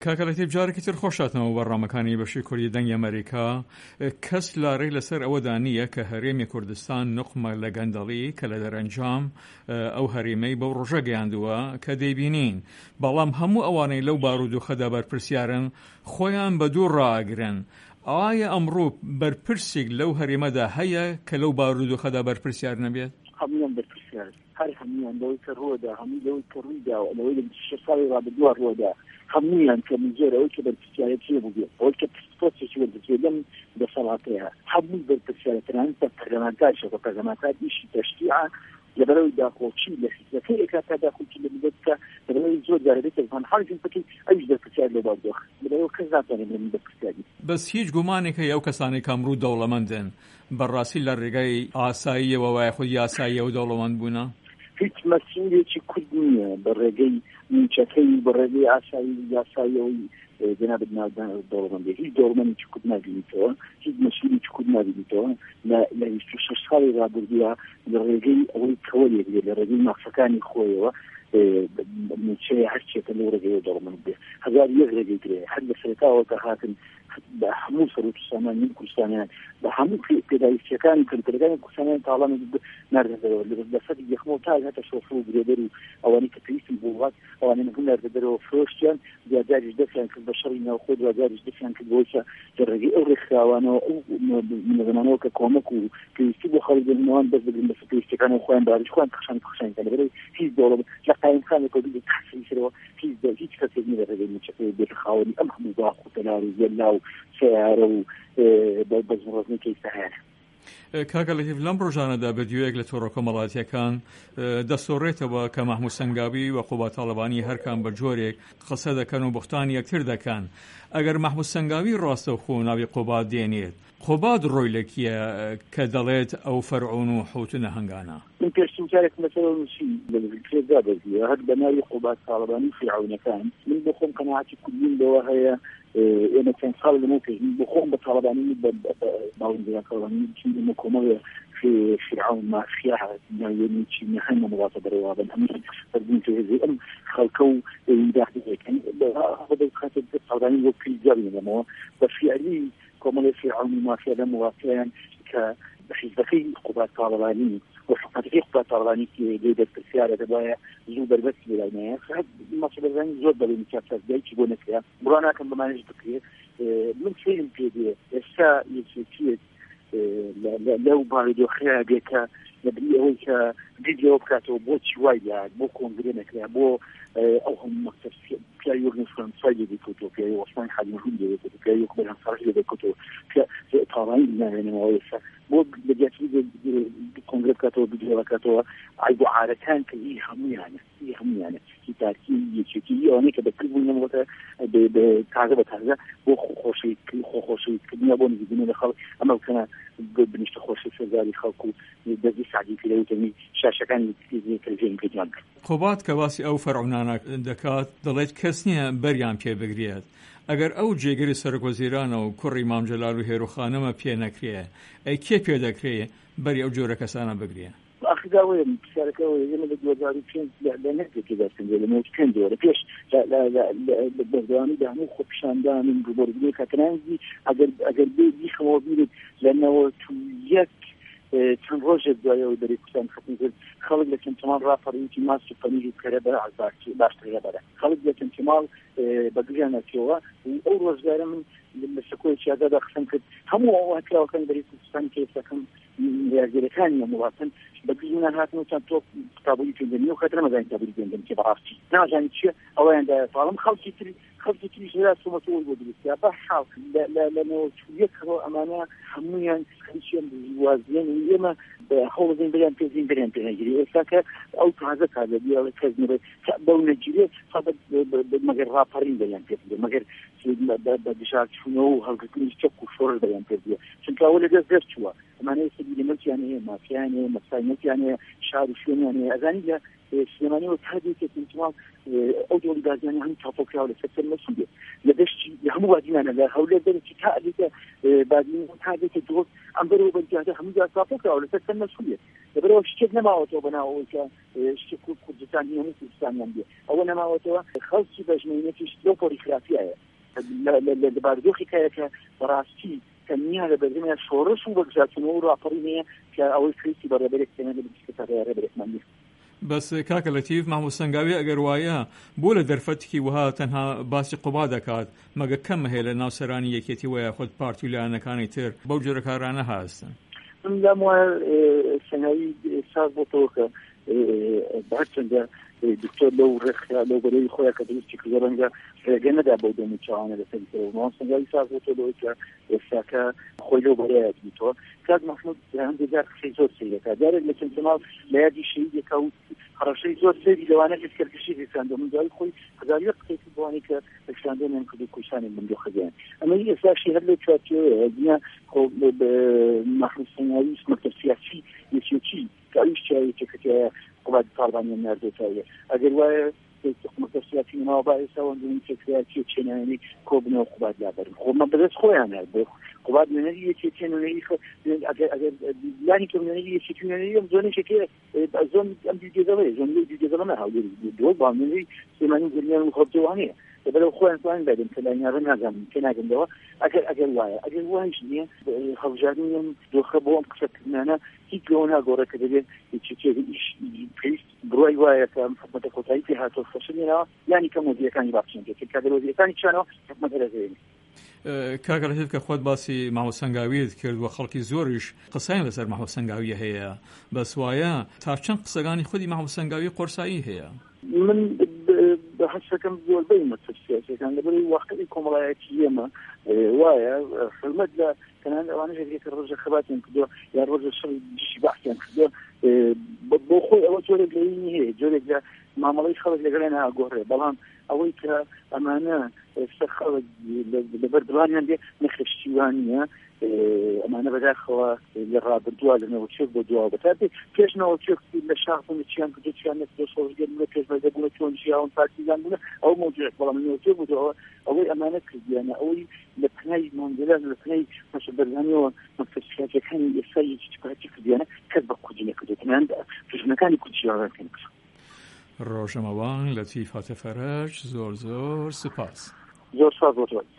کاکەڵێتی جارێکی تر خۆشاتنەوە بەڕامەکانی بەشی کوردی دەنگی ئەمریکا کەس لارەی لەسەر ئەوەدا نییە کە هەرێمی کوردستان نقمە لە گەندەڵی کە لە دەرەنجام ئەو هەرێمەی بەو ڕۆژە گەیاندووە کە دەیبینین بەڵام هەموو ئەوانەی لەو بارودۆخەدا بەرپرسیارن خۆیان بە دوو ڕائەگرن. ئایا ئەمڕۆ بەرپرسێک لەو هەرێمەدا هەیە کە لەو بارودۆخەدا بەرپرسیار نەبێت؟ هەموویان بەرپرسیار هەر هەموویان لەوەی کە ڕۆدا هەموو لەوەی کە ڕوویداوە لەوەی لە 26 ساڵی ڕابردووە ڕۆدا هەموویان کە زۆر ئەوەی کە بەرپرسیارەتی بووبێت ئەوەی کە پۆستێکی وەردەچێت لەم دەسەڵاتەیە هەمووی بەرپرسیارەتەنانیت بە پەرلەمانتاریشە بە پەرلەمانتار ئیشی تەشریع لەبەرەوەی داخۆچی لە حیزبەکەی ئێکا داخۆچی لە ملت بکە لەبەرەوەی زۆر جارەبێت تەوان حاڵی بکەی ئەویش بەرپرسیار لە بارودۆخ لەبەرەوە کەس ناتوانێت لە بەرپرسیاری بەس هیچ گومانێک هەیە ئەو کەسانی کە ئەمڕۆ دەوڵەمەندن بەڕاستی لە ڕێگای ئاساییەوە وای خودی ئاساییەوە دەوڵەمەند بوونە؟ هیچ مەسئولێکی کورد نییە بە ڕێگەی نیمچەکەی بە ڕێگەی ئاساییەوەی جناب دەوڵەمەندی هیچ دەوڵەمەندێکی کورد نابینیتەوە هیچ مەسئولێکی کورد نابینیتەوە لە 26 ساڵی ڕابردووە لە ڕێگەی ئەوەی کەوەلێک بێت لە ڕێگەی مەقسەکانی خۆیەوە نیچەیە هەرچێتە لەو ڕێگەی دەوڵەمەند بێت هەزار یەک ڕێگەی درێ هەر لە سەرەتاوە کە هاتن بە هەموو سەرۆکسانان کوردستانیان بە هەموو پێداویستیەکانی کردەکانی کوردستانیان تاڵان ناردەدەرەوە لەسەر یەخمە تا هاتە شۆفر و گرێدەر و ئەوانەی کە پێویستن بۆ وڵات ئەوانەی هەموو ناردەدەرەوە فرۆشتیان دوجاریش دەستیان کرد بە شەڕی ناوخۆ دوجاریش دەستیان کرد بۆ لە ڕێگەی ئەو ڕێکخراوانەوە ئەو منەظەمانەوە کە کۆمەک و پێویستی بۆ خەڵک بنەوەیان بەس بگرن بەسەر پێویستیەکانی خۆیان باریش خۆیان قەشانی لەبەرەوەی هیچ دەوڵەمەند لە قایمخانێک کەوتوی تەحسیرەوە هیچ کەسێک نییە لە ڕێگەی نیچەکەی بێت خاوەنی ئەم هەموو باخ و تەلار و زێلا و سیارە و بەزمڕۆزنەی سەهێنە. کاکەڵێتی لەم ڕۆژانەدا بەدیوەیەک لە تۆڕە کۆمەڵاتیەکان دەسۆڕێتەوە کە مەحموود سەنگاوی و قوبا تاڵەبانی هەرکان بە جۆرێک قسە دەکەن و بوختانی یەکتر دەکەن. ئەگەر مەحموود سەنگاوی ڕاستەوخۆ ناوی قوبا دێنێت قوبا ڕۆی لەکیە کە دەڵێت ئەو فەرعون و حوتنە هەنگانە من پێشتر جارێک مەسەڵە نووسی لەکرێدا بەزیە هەر بە ناوی قوبا تاڵەبانی فرعونەکان من بۆ خۆم قەناعەتی کوردیم لەوە هەیە ئێمە چەند ساڵ لەمە پێشین بۆ خۆم بە تاڵەبانی باوەندەکەڵانی لەمە کۆمەڵێ في فرعون مافيا يعني شيء مهم مواطن بروابا هم بدون تهذيب أم خلقوا داخل كان هذا الخاطر الصوداني وكل جريمة لما بفعلي كمان فرعون مافيا لما واقعا كحزبكي قبات طالباني وحقيقة قبات طالباني كي جيدة السيارة تبايا زوبر بس بلاينها فهاد مصر الزاني زود بلين كابتاز داي تبونه فيها برانا كان بمانج بكري من فيلم كده السا يسوي لو باردو خيا بيكا نبي أول كفيديو بكاتو بوتش وايد بو كونغرينك بو أو هم مكتب في يورن فرنساية بكتو في وصفان حد مهم بكتو في يقبل عن صارجة بكتو في طارين يعني مويسة بو بديت في كونغرس كاتو فيديو كاتو عيبو عارتان كي هم يعني في تركيب يشكي يعني كده كل من موتا بتعذب بو خوشي كنيا بون يجينا دخل أما كنا بنشت خوشي في ذلك خلقو بدي سعدي في لوتني شاشة كان يجي تلفزيون كده قوبات كواسي أو فرعونانا دكات دلت كسنيا بريام كي بقريات ئەگەر ئەو جێگەری سەرۆکوەزیرانە و کوڕی مام جەلال و هێروخانەمە پێ نەکرێ ئەی کێ پێ دەکرێ بەری ئەو جۆرە کەسانە بگرێ أخذوا بشاركوا يوم الجوازات فين لا نهدي كذا سنجل ما يمكن دور فيش لا بردواني ده مو خبشان ده من جبردي كتنازي أجر بيجي خوابيل لأنه تويك تنرجع دوايا ودري كتان خطير خالد لكن تمام رافر يمكن ما سفني كربلاء عزاك باش كربلاء خالد لكن تمام بقجانا كيوا أول رجال من للسكوت شهادة دخلن كد هم وهكذا كان دري كتان كيف كان يجري كان مواطن بقجنا هاتنا تنتوب كتابي في الدنيا وخدنا مزاين كتابي في الدنيا كبارتي نعم شيء أو عند طالما خلصي تري جلسة مسؤول بدرسها بحال لا يكره أمانة حميا خليشين بالوازين ويما حول زين بلان بيجري إساك أو تعزك هذا بيا كذنب كأبو نجري صابت مجر رابرين بلان بيجري مجر بدشاك شنو هالكتير يشكو شور بلان بيجري شنك أول جزء شوا أمانة سبيل ملك يعني ما في يعني مسائل يعني شعر شلون يعني أذاني سليماني وتهدي كتنتمال أوجو لجازياني هم تفوق على سكر المسؤولية لدش هم وادينا لا هؤلاء ذلك كأديك بعدين هذا كدور ئەم بەرەوە بەجیاتە هەموو جا ساپۆکراوە لەسەر چەند مەسئولیت لەبەرەوە شتێک نەماوەتەوە بەناوەوەی کە شتێک کوردستان هەموو کوردستانیان بێ ئەوە نەماوەتەوە خەڵکی بەژمێنێتیش لەو پۆلیگرافیایە لە بارودۆخی کایەکە بەڕاستی تەنیا لە بەرگەمە شۆڕش و بەگزاتنەوە و ڕاپەڕینەیە کە ئەوەی کریسی بەڕێبەرێک تێنە لە بچکەتە ڕێبەرێکمان نیست. بەس کاکە لەتیف محمود سەنگاوی ئەگەر وایە بۆ لە دەرفەتێکی وها تەنها باسی قوبا دەکات مەگە کەم هەیە لە ناوسەرانی یەکێتی وایە خۆت پارتی و لایەنەکانی تر بەو جۆرە کارانە هاستن. من لام وایە سەنگاوی ساز بۆتەوە کە بەهەرچەندە دکتۆر لەو ڕێخیا لەو بەرەوی خۆیان کە دروستی کردە ڕەنگە ڕێگە نەدا بەو دەمی چاوانە لەسەریتەوە ماوە سەنگاوی ساز بۆتەوە لەوەی کە ئێستاکە خۆی لەو بەرەیەک بیتەوە کاک محمود هەندێک جار قسەی زۆر سەیرەکە جارێک لە چەندماڵ لە یادی شەیدێکا و هەڕەشەی زۆر سەیری لەوانە کەسکەرکشی ڕێساندە من جاری خۆی هەزاریە قسەیکی بوانی کە ڕێکشاندنیان کرد و کوشتانی بندۆخەکەیان ئەمەی ئێستاشی هەر لەو چوارچێوەیە دنیا محمود سەنگاوی مەکتەب سیاسی یەکێتی کە ئەویش چاوێتێکەکە قوبات تاڵبانیان ناردێتەوە ئەگەر وایە مەکتەب سیاسی ناوە باعثەوە دومی تێکراتی چێنانی کۆبنەوە قوبات لابەرن خۆمە بەدەست خۆیان هەر قوبات نوێنەری یەکێتی نوێنەری ئەگەر لانی کە نوێنەری یەکێتی نوێنەری ئەم زۆنێکێکە زۆن ئەم دیدێدەڵێ زۆن دیدێدەڵە نەهاوێری دۆ باڵنێری سلێمانی گرمیان و خۆبجەوانەیە لەبەرەوە خۆیان توانین بدەن کە لانیاڕە نازانم کە ناگەندەوە ئەگەر وایە ئەگەر وایش نییە هەڵبژاردنیان دۆخە بۆ ئەم قسەکردانە هیچ لەوە ناگۆڕە کە دەبێت پێویست بڕای وایە کە حکومەتە کۆتایی پێ هاتۆ خەشنێنەوە یانی کە مۆدیەکانی بابچێنێت کە دەرۆزیەکانی چانەوە حکومەتە دەزێنێت. کاکە لەتیف کە خۆت باسی محمود سەنگاویت کرد و خەڵکی زۆریش قسەیان لەسەر محمود سەنگاوی هەیە بەس وایە تا چەند قسەگانی خودی محمود سەنگاوی قۆرسایی هەیە. من بەحەسەکەم زۆربەی مەکتەب سیاسیەکان لەبەری واقعی کۆمەڵایەتی ئێمە وایە حرمەت لە تەنانەت ئەوانەش هەیە کە ڕۆژە خەباتیان کردووە یا ڕۆژە شەڕی دیشی بەحثیان کردووە بۆ خۆی ئەوە جۆرێک لەوینی هەیە جۆرێک لە مامەڵەی خەڵک لەگەڵیان ئاگۆڕێ بەڵام ئەوەی کە ئەمانە سەر خەڵک لەبەر دڵانیان بێ نەخشتیوانیە ئەمانە بەداخەوە لە ڕابردووە لە نەوەچێک بۆ دواوە بەتابێ پێش نەوەچێک لە شاخبوون چیان کردو چیان نەکردو سۆژگەربوونە پێش بەردەبوونە چۆن ژیاون پارتیزان بوونە ئەو مۆجوعێک بەڵام نەوەچێک بووەوە ئەوەی ئەمانە کردیانە ئەوەی لە پنای مۆندێلان لە پنای مەسەبەرزانیەوە مەکتەب سیاسیەکانی ئێستا یەکی پارتی کردیانە کەس بە کوردی نەکردو تەنانەت دژمنەکانی کوردییان کرد. ڕۆژەمەوان لەتیف هاتەفەرەج زۆر سپاس. زۆر سپاس بۆ تۆ.